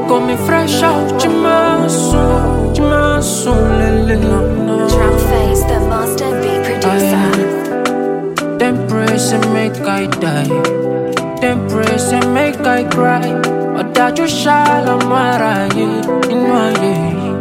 call me fresh out, Jimasu, lele. Drum Face, the master beat producer. Them praise and make I die. Them praise and make I cry. Ọ̀dájú ṣàlọ́mọ́ra yé inú ayé.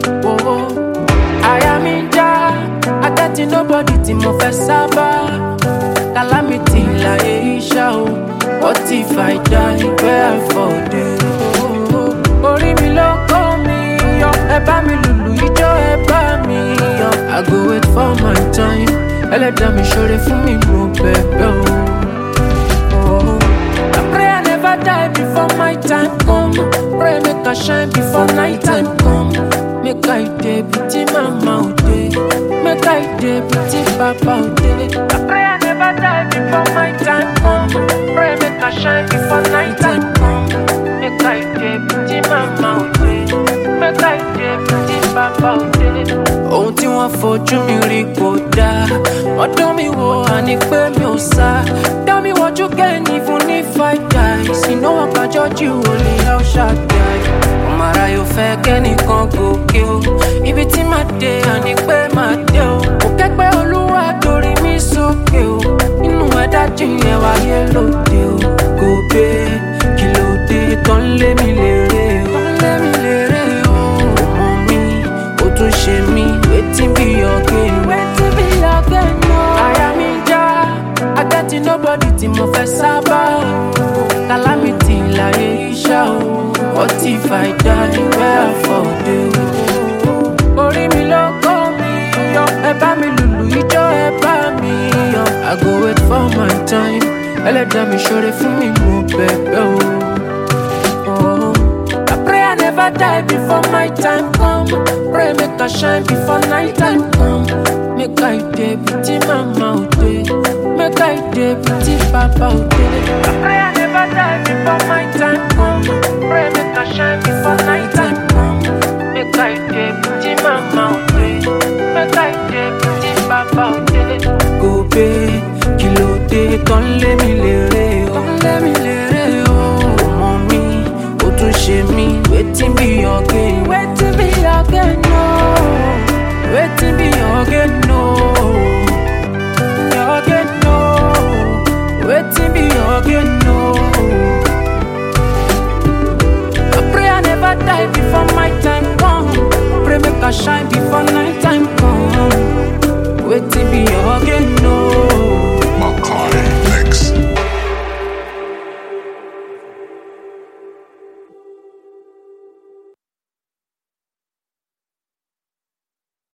Àyà mi ń já, akẹ́tì nobody tí mo fẹ́ sábà. Calamity láyé iṣẹ́ o. What if I die where I fall dey? Orí mi ló kó mi yọ, ẹ bá mi lùlù ijó ẹ bá mi yọ. I go wait for my time, ẹlẹ́dàá mi ṣoore fún mi mo bẹ̀bẹ̀ o. I pray I never die before my time come. Pray make I shine before night time come. Make I dey beauty mama o dey. Make I dey beauty papa o dey. I pray I never die before my time come. Pray make I shine before night time come. Make I dey beauty mama o dey. Make I dey beauty papa o dey. Ohun tí wọ́n fojú mi rí kò dáa. Wọ́n dán mi wò àní pé mi ò sá. Dá mi what you can even if I die. See no one can judge you, only El Shaddai. Ọmọ ara yóò fẹ́ kẹ́nìkan gòkè o. Ibi tí màá dé àní pé màá dé o. Kò kẹ́gbẹ́ olúwa torí mi sókè o. Inú ẹ̀dá jìnyẹn wáyé lóde o. Gòbè kí ló dé tán lé mi lérè o. Tán lé mi lérè o. Ọmọ mi ó tún ṣe mí. Wetin be your gain? Wetin be your gain o? Àyà mi já, akẹ́tì nobody tí mo fẹ́ sábà. Calamity láyé iṣẹ́ o. What if I die where I fall dey o? Orí mi ló kó mi yọ, ẹ bá mi lùlù ijó ẹ bá mi yọ. I go wait for my time, ẹlẹ́dàá mi ṣoore fún mi mo bẹ̀bẹ̀ o. I pray I never die before my time come. Pray make I shine before night time come. Make I dey beauty mama o dey. Make I dey beauty papa o dey. I pray I never die before my time come. Pray make I shine before night time come. Make I dey beauty mama o dey. Make I dey beauty papa o dey. Gòbè kí ló dé tán lé mi lérè o. Tán lé mi lérè o. Ọmọ mi ó tún ṣe mí. Wetin be your gain? Wetin be your gain no? Wetin be your gain no? Your gain no? Wetin be your gain no? I pray I never die before my time come. Pray make I shine before night.